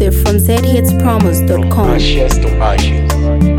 exclusive from zhitspromos.com. Ashes to ashes,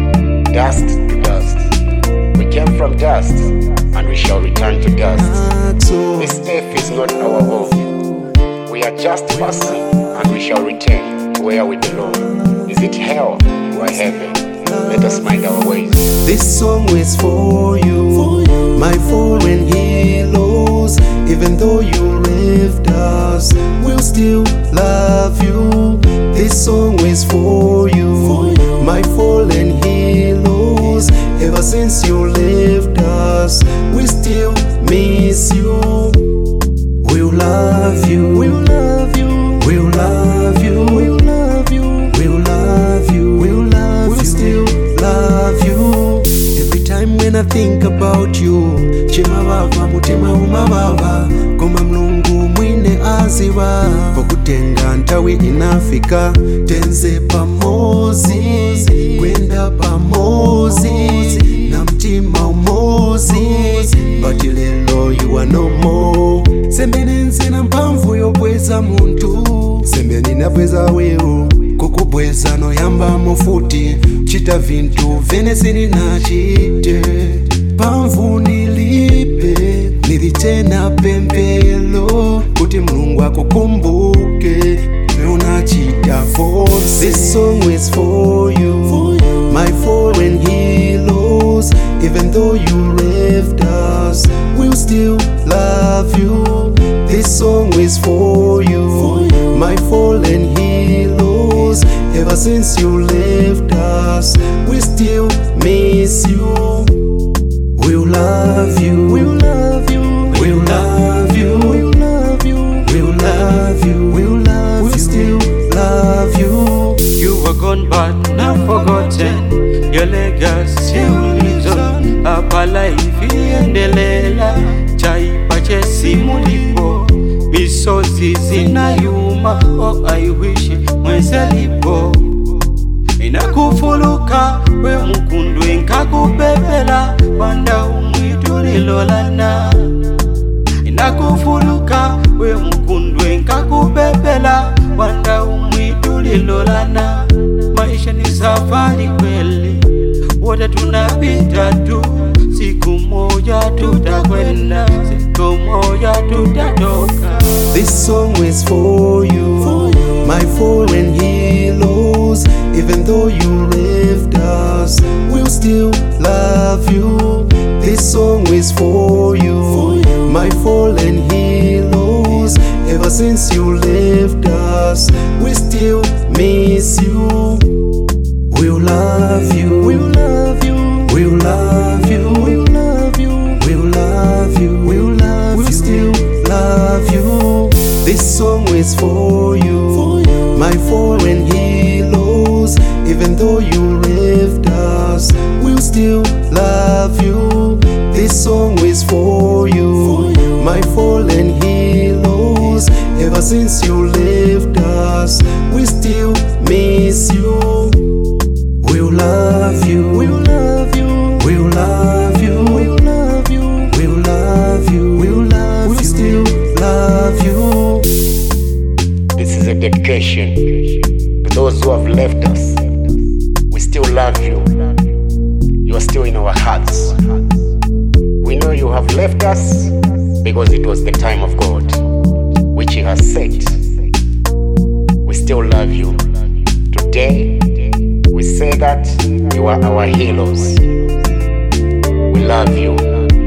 dust to dust. We came from dust, and we shall return to dust. This earth is not our home. We are just passing, and we shall return to where we belong. Is it hell or heaven? Let us mind our ways. This song is for you, my fallen heroes. Even though you left us, we'll still love you. This song is for you, my fallen heroes. Ever since you left us, we still miss you. We'll love you, we'll love you, we'll love you, we'll love you, we'll love you, we'll love you, we'll still love you. Every time when I think about you, chema bava mutima umabava, koma mlungu mwine aziwa, pokutenga ntawi inafika, tenze pamozi, kwenda pamozi, na mtima umozi, but lelo you are no more. Sembeni nsina mpamvu yobweza muntu, sembeni nabweza wewe, kukubweza no yamba mofuti, chita vintu vene sini na chite. Pamvu nilipe, nilichena pembelo, kuti mlungu akukumbuke, unachita force. This song is for you, my fallen heroes. Even though you left us, we'll still love you. This song is for you, my fallen heroes. Ever since you left us, we still miss you. We'll love you, we'll love you, we'll love you, we'll love you, we'll love you, we'll love you, we'll still love you. You were gone but not forgotten. Your legacy will live on. Apalaifi endelela, chaipa chesi mulipo, misozi zinayuma. Oh, I wish mwenzelipo. Inakufuluka we mukundu inkakubebela, wanda umwitu lilolana. Inakufuluka we mukundu inkakubebela, wanda umwitu lilolana. Maisha ni safari kweli, wote tunapita tu, siku moja tutakwenda, siku moja tutatoka. This song is for you, my fallen heroes. Even though you left us, we'll still love you. This song is for you, my fallen heroes. Ever since you left us, we still miss you. We'll love you, we'll love you, we'll love you, we'll love you, we'll love you, we'll love you, we'll still love you. This song is for you, my fallen heroes. Even though you left us, we'll still love you. This song is for you, my fallen heroes. Ever since you left us, we still miss you. We'll love you, we'll love you, we'll love you, we'll love you, we'll love you, we'll love you, we'll still love you. This is a dedication to those who have left us. We still love you. You are still in our hearts. We know you have left us because it was the time of God, which He has set. We still love you. Today, we say that you are our heroes. We love you.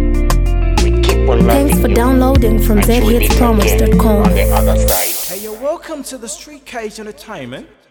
We keep on loving you. Thanks for downloading from until we meet again zhitspromos.com. on the other side. Hey, you're welcome to the Street Cage Entertainment.